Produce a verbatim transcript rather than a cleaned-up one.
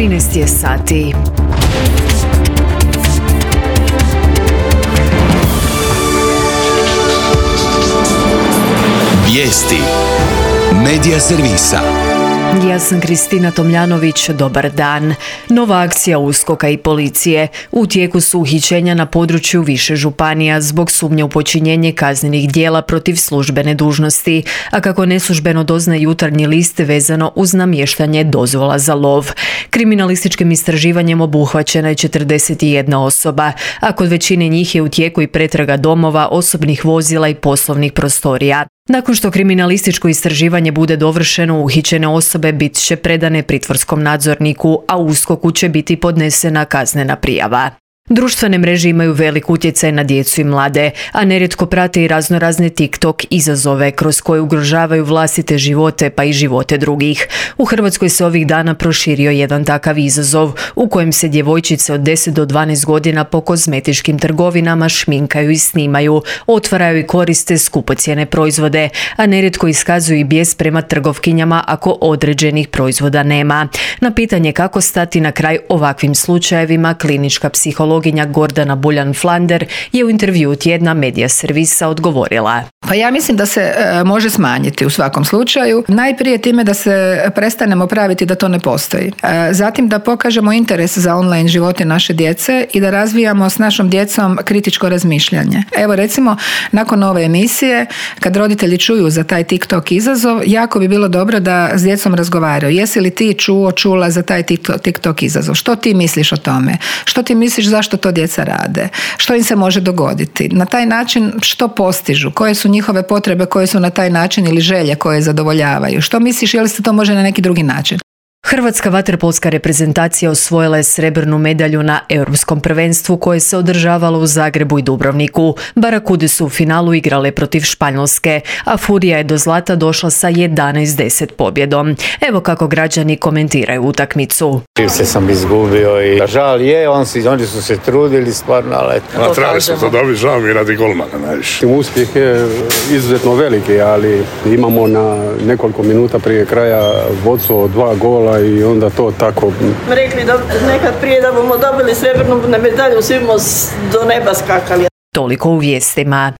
trinaest je sati. Vijesti Medija servisa. Ja sam Kristina Tomljanović, dobar dan. Nova akcija USKOK-a i policije. U tijeku su uhićenja na području više županija zbog sumnje u počinjenje kaznenih djela protiv službene dužnosti, a kako neslužbeno dozna Jutarnji list vezano uz namještanje dozvola za lov. Kriminalističkim istraživanjem obuhvaćena je četrdeset jedna osoba, a kod većine njih je u tijeku i pretraga domova, osobnih vozila i poslovnih prostorija. Nakon što kriminalističko istraživanje bude dovršeno, uhićene osobe bit će predane pritvorskom nadzorniku, a USKOK-u će biti podnesena kaznena prijava. Društvene mreže imaju velik utjecaj na djecu i mlade, a nerijetko prate i raznorazne TikTok izazove kroz koje ugrožavaju vlastite živote pa i živote drugih. U Hrvatskoj se ovih dana proširio jedan takav izazov u kojem se djevojčice od deset do dvanaest godina po kozmetičkim trgovinama šminkaju i snimaju, otvaraju i koriste skupocjene proizvode, a nerijetko iskazuju i bijes prema trgovkinjama ako određenih proizvoda nema. Na pitanje kako stati na kraj ovakvim slučajevima, klinička psihologinja Gordana Buljan-Flander je u intervjuu tjedna Medija servisa odgovorila. Pa ja mislim da se e, može smanjiti u svakom slučaju. Najprije time da se prestanemo praviti da to ne postoji. E, zatim da pokažemo interes za online živote naše djece i da razvijamo s našom djecom kritičko razmišljanje. Evo recimo, nakon ove emisije, kad roditelji čuju za taj TikTok izazov, jako bi bilo dobro da s djecom razgovaraju. Jesi li ti čuo, čula za taj TikTok izazov? Što ti misliš o tome? Što ti misliš zašto to djeca rade? Što im se može dogoditi? Na taj način što postižu? Koje su njihove potrebe koje su na taj način ili želje koje zadovoljavaju? Što misliš, je li se to može na neki drugi način? Hrvatska vaterpolska reprezentacija osvojila je srebrnu medalju na Europskom prvenstvu koje se održavalo u Zagrebu i Dubrovniku. Barakude su u finalu igrale protiv Španjolske, a Furija je do zlata došla sa jedanaest deset pobjedom. Evo kako građani komentiraju utakmicu. Se sam izgubio i žal je, on si, oni su se trudili stvarno, ali... A trebali smo to dobiti, žao mi radi golmana najviše. Uspjeh je izuzetno veliki, ali imamo na nekoliko minuta prije kraja vodstvo dva gola i onda to tako... Rekli da nekad prije da bomo dobili srebrnu medalju, svi smo do neba skakali. Toliko u vijestima.